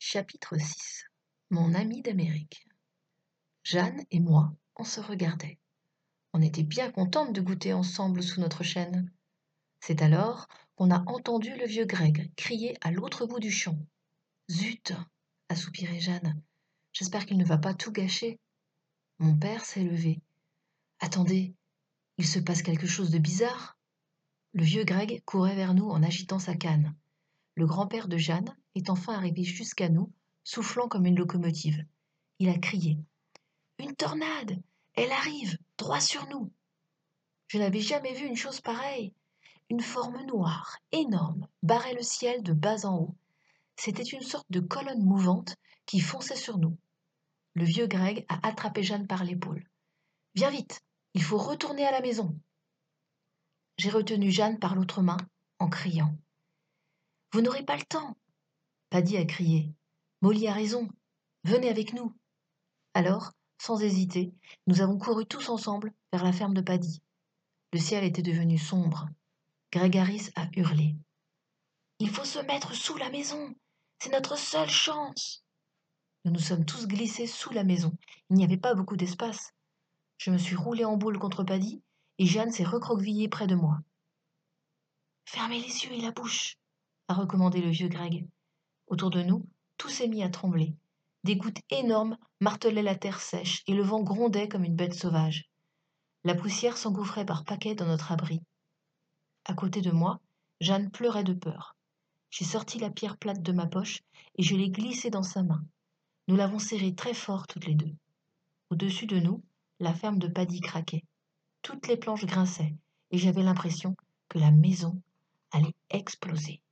Chapitre 6. Mon ami d'Amérique. Jeanne et moi, on se regardait. On était bien contentes de goûter ensemble sous notre chêne. C'est alors qu'on a entendu le vieux Greg crier à l'autre bout du champ. Zut, a soupiré Jeanne. J'espère qu'il ne va pas tout gâcher. Mon père s'est levé. Attendez, il se passe quelque chose de bizarre. Le vieux Greg courait vers nous en agitant sa canne. Le grand-père de Jeanne est enfin arrivé jusqu'à nous, soufflant comme une locomotive. Il a crié. Une tornade! Elle arrive, droit sur nous! Je n'avais jamais vu une chose pareille. Une forme noire, énorme, barrait le ciel de bas en haut. C'était une sorte de colonne mouvante qui fonçait sur nous. Le vieux Greg a attrapé Jeanne par l'épaule. Viens vite, il faut retourner à la maison. J'ai retenu Jeanne par l'autre main en criant. Vous n'aurez pas le temps. Paddy a crié. Molly a raison. Venez avec nous. Alors, sans hésiter, nous avons couru tous ensemble vers la ferme de Paddy. Le ciel était devenu sombre. Greg Harris a hurlé. Il faut se mettre sous la maison. C'est notre seule chance. Nous nous sommes tous glissés sous la maison. Il n'y avait pas beaucoup d'espace. Je me suis roulé en boule contre Paddy et Jeanne s'est recroquevillée près de moi. Fermez les yeux et la bouche, a recommandé le vieux Greg. Autour de nous, tout s'est mis à trembler. Des gouttes énormes martelaient la terre sèche et le vent grondait comme une bête sauvage. La poussière s'engouffrait par paquets dans notre abri. À côté de moi, Jeanne pleurait de peur. J'ai sorti la pierre plate de ma poche et je l'ai glissée dans sa main. Nous l'avons serrée très fort toutes les deux. Au-dessus de nous, la ferme de Paddy craquait. Toutes les planches grinçaient et j'avais l'impression que la maison allait exploser.